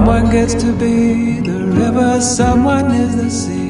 Someone gets to be the river, someone is the sea.